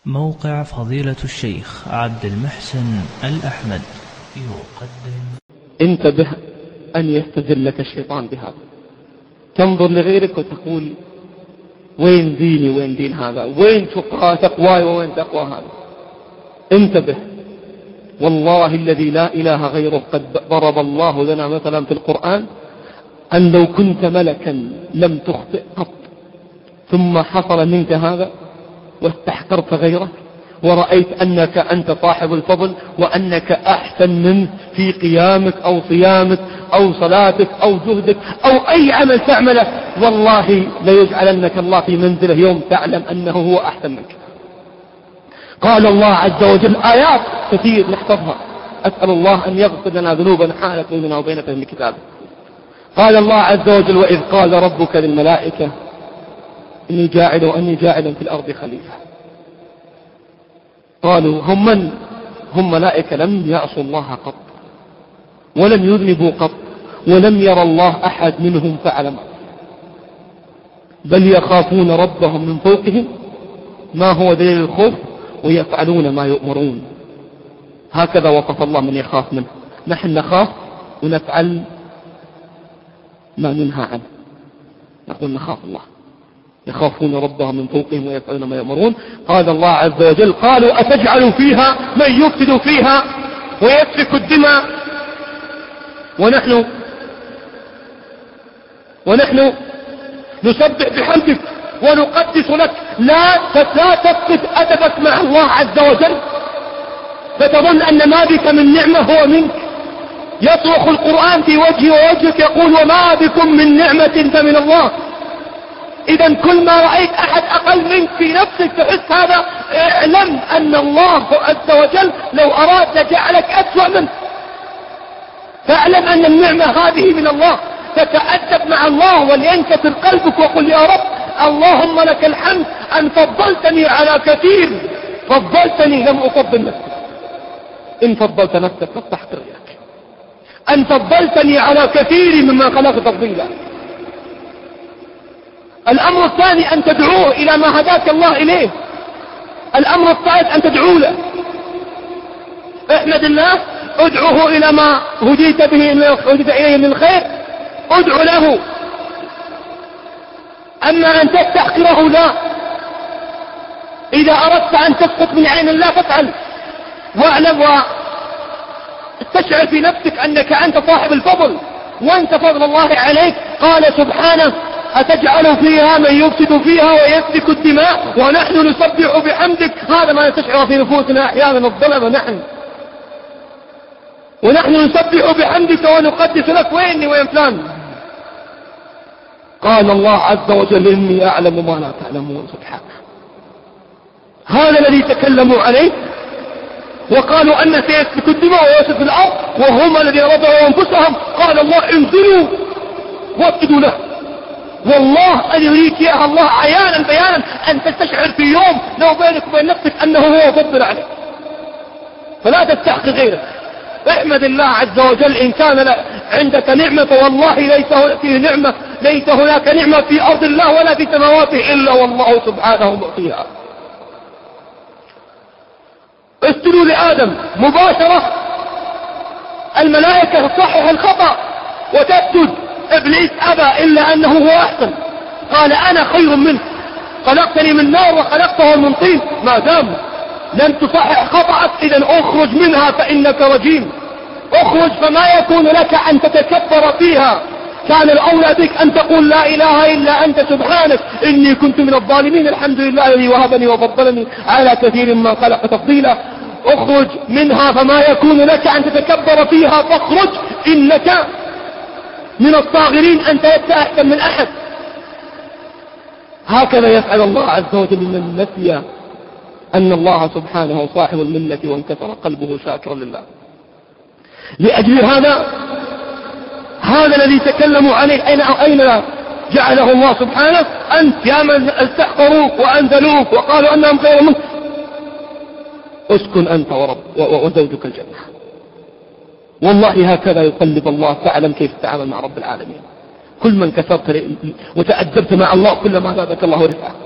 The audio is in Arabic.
موقع فضيلة الشيخ عبد المحسن الأحمد يقدم. انتبه أن يستذلك الشيطان بهذا. تنظر لغيرك وتقول وين ديني وين دين هذا، وين تقواي وين تقوى هذا. انتبه، والله الذي لا إله غيره قد ضرب الله لنا مثلا في القرآن أن لو كنت ملكا لم تخطئ قط ثم حصل منك هذا واستحقرت غيرك ورأيت أنك أنت صاحب الفضل وأنك أحسن منه في قيامك أو صيامك أو صلاتك أو جهدك أو أي عمل تعمله، والله ليجعلنك الله في منزله يوم تعلم أنه هو أحسن منك. قال الله عز وجل آيات كثير نحفظها، أسأل الله أن يغفر لنا ذنوبنا حالت بيننا وبين فهم كتابه. قال الله عز وجل وإذ قال ربك للملائكة إني جاعل في الأرض خليفة. قالوا هم من؟ هم ملائكة لم يعصوا الله قط ولم يذنبوا قط ولم يرى الله أحد منهم فعل معصية، بل يخافون ربهم من فوقهم. ما هو دليل الخوف؟ ويفعلون ما يؤمرون. هكذا وصف الله من يخاف منه. نحن نخاف ونفعل ما ننهى عنه، نقول نخاف الله. يخافون ربهم من فوقهم ويفعلون ما يؤمرون. قال الله عز وجل قالوا أتجعل فيها من يفسد فيها ويسفك الدماء ونحن نسبح بحمدك ونقدس لك. لا تفقد أدبك مع الله عز وجل فتظن أن ما بك من نعمة هو منك. يصرخ القرآن في وجهي ووجهك يقول وما بكم من نعمة فمن الله. إذا كل ما رأيت أحد أقل منك في نفسك تحس هذا، اعلم أن الله عز وجل لو أراد لجعلك أسوأ منه. فاعلم أن النعمة هذه من الله، فتأدب مع الله ولينكسر قلبك وقل يا رب اللهم لك الحمد أن فضلتني على كثير، فضلتني لم أفضل نفسي. إن فضلت نفسك فاستحقر لك. أن فضلتني على كثير مما خلقت تفضيلا. الأمر الثاني أن تدعوه إلى ما هداك الله إليه. الأمر الثالث أن تدعو له. احمد الله، ادعوه إلى ما هديت إليه من الخير، ادعو له. أما أن تستحقره لا. إذا أردت أن تسقط من عين الله فافعل، واعلم واستشعر في نفسك أنك أنت صاحب الفضل وأنت فضل الله عليك. قال سبحانه أتجعل فيها من يفسد فيها ويسفك الدماء ونحن نسبح بحمدك. هذا ما نستشعر في نفوسنا أحيانا الظلم ونحن نسبح بحمدك ونقدس لك. ويني وين فلان؟ قال الله عز وجل إني أعلم ما لا تعلمون. سبحانه، هذا الذي تكلموا عليه وقالوا أن سيسفك الدماء ويسفك الأرض وهم الذين رضوا أنفسهم. قال الله انزلوا واسجدوا له. والله أن يريك إياها الله عيانا بيانا أن تستشعر في يوم لو بينك وبين نفسك أنه هو فضل عليك، فلا تستحق غيره. احمد الله عز وجل إن كان عندك نعمة، فوالله ليس هناك نعمة في أرض الله ولا في سماواته إلا والله سبحانه مؤتيها. اسجدوا لآدم مباشرة، الملائكة تصحح الخطأ وتسجد. إبليس أبى إلا أنه هو أحسن، قال أنا خير منه، خلقتني من نار وخلقته من طين. ما دام لم تصحح خطأك إذن أخرج منها فإنك رجيم. أخرج، فما يكون لك أن تتكبر فيها. كان الأولى بك أن تقول لا إله إلا أنت سبحانك إني كنت من الظالمين، الحمد لله الذي وهبني وفضلني على كثير ما خلق تفضيلا. اخرج منها، فما يكون لك أن تتكبر فيها، فاخرج إنك من الصاغرين، أنت لست أحسن من أحد. هكذا يفعل الله عز وجل من نسي أن الله سبحانه صاحب المنة وانكسر قلبه شاكرا لله. لأجل هذا الذي تكلموا عليه أين جعله الله سبحانه؟ أنت يا من استحقروك وأنزلوك وقالوا أنهم خير منك، اسكن أنت وزوجك الجنة. والله هكذا يقلب الله. فاعلم كيف تتعامل مع رب العالمين. كل من كسرت وتأدبت مع الله كلما زادك الله رفعه.